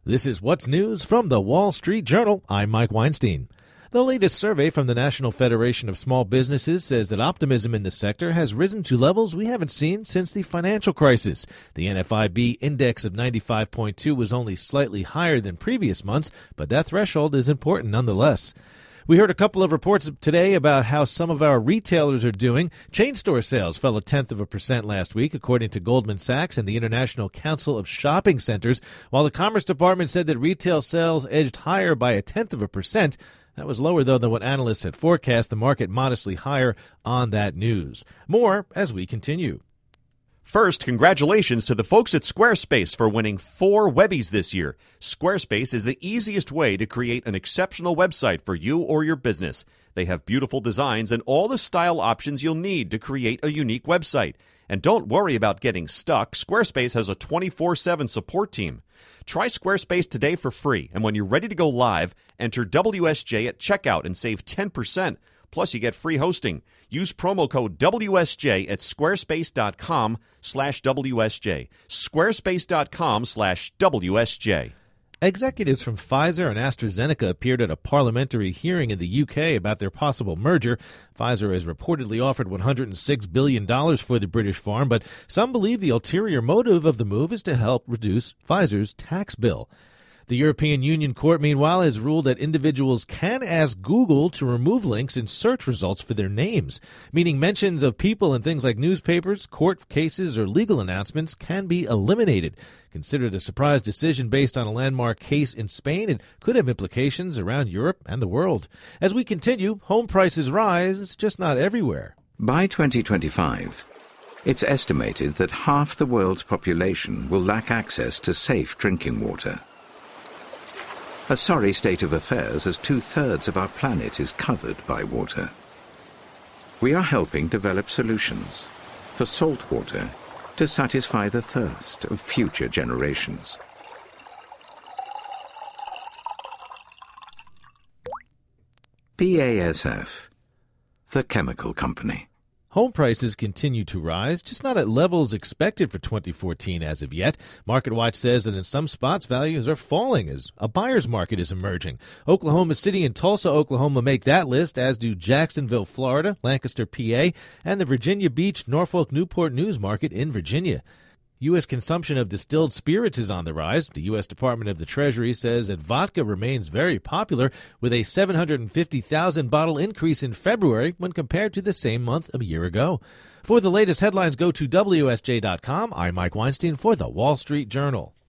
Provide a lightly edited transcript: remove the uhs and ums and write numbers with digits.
This is What's News from the Wall Street Journal. I'm Mike Weinstein. The latest survey from the National Federation of Small Businesses says that optimism in the sector has risen to levels we haven't seen since the financial crisis. The NFIB index of 95.2 was only slightly higher than previous months, but that threshold is important nonetheless. We heard a couple of reports today about how some of our retailers are doing. Chain store sales fell 0.1% last week, according to Goldman Sachs and the International Council of Shopping Centers, while the Commerce Department said that retail sales edged higher by 0.1%. That was lower, though, than what analysts had forecast, the market modestly higher on that news. More as we continue. First, congratulations to the folks at Squarespace for winning 4 Webbies this year. Squarespace is the easiest way to create an exceptional website for you or your business. They have beautiful designs and all the style options you'll need to create a unique website. And don't worry about getting stuck. Squarespace has a 24/7 support team. Try Squarespace today for free, and when you're ready to go live, enter WSJ at checkout and save 10%. Plus, you get free hosting. Use promo code WSJ at squarespace.com/WSJ. Squarespace.com/WSJ. Executives from Pfizer and AstraZeneca appeared at a parliamentary hearing in the UK about their possible merger. Pfizer has reportedly offered $106 billion for the British farm, but some believe the ulterior motive of the move is to help reduce Pfizer's tax bill. The European Union Court, meanwhile, has ruled that individuals can ask Google to remove links in search results for their names, meaning mentions of people in things like newspapers, court cases, or legal announcements can be eliminated. Considered a surprise decision based on a landmark case in Spain, it could have implications around Europe and the world. As we continue, home prices rise. It's just not everywhere. By 2025, it's estimated that half the world's population will lack access to safe drinking water. A sorry state of affairs, as 2/3 of our planet is covered by water. We are helping develop solutions for salt water to satisfy the thirst of future generations. BASF, the chemical company. Home prices continue to rise, just not at levels expected for 2014 as of yet. MarketWatch says that in some spots, values are falling as a buyer's market is emerging. Oklahoma City and Tulsa, Oklahoma make that list, as do Jacksonville, Florida, Lancaster, PA, and the Virginia Beach, Norfolk, Newport News Market in Virginia. U.S. consumption of distilled spirits is on the rise. The U.S. Department of the Treasury says that vodka remains very popular, with a 750,000-bottle increase in February when compared to the same month a year ago. For the latest headlines, go to WSJ.com. I'm Mike Weinstein for The Wall Street Journal.